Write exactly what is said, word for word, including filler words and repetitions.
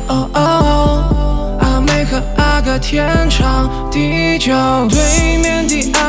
哦哦，阿妹和阿哥天长地久，对面的